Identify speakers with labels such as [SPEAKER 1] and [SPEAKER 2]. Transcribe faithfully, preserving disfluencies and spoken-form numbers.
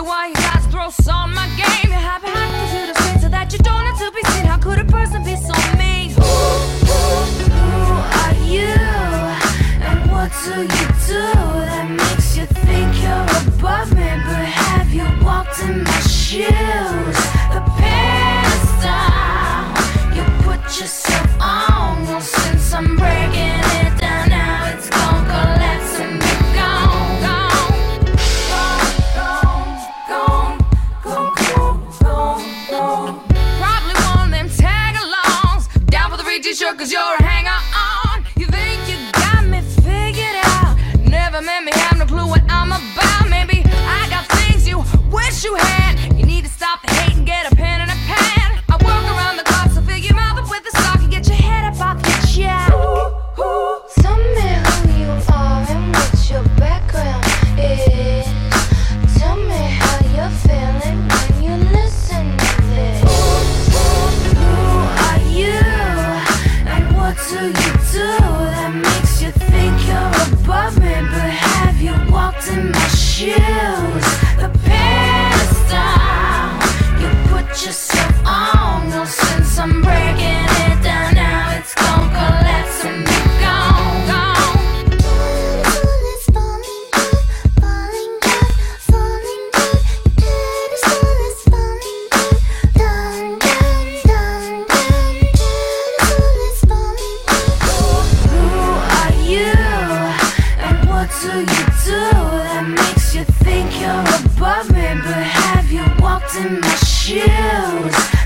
[SPEAKER 1] why you guys throw salt in my game. You have hacked into the screen so that you don't have to be seen. How could a person be so mean? Who, who, who are you? And what do you do that makes you think you're above me? But have you walked in my shoes? The pedestal you put yourself on. Well, since I'm breaking it down now, it's gonna collapse and be gone, gone, gone, gone, gone, gone, gone, gone. Probably one of them tag-alongs, down for the free t-shirt 'cause you're a hanger-on. You think you got me figured out, never met me, have no clue what I'm about. Maybe I got things you wish you had. You need to stop the hate and get a pen and a pad. I work around the clock, so fill your mouth up with the sock and get your head up off your chair.
[SPEAKER 2] Tell me who you are and what your background is. Tell me how you're feeling when you listen to this.
[SPEAKER 1] Who are you? And what do you do that makes you think you're above me? But have you walked in my shoes? The pedestal you put yourself on. Well, since I'm breaking it down now, it's gonna collapse and be gone, gone. Who are you? And what do you do that makes you think you're above me? But have you walked in my shoes?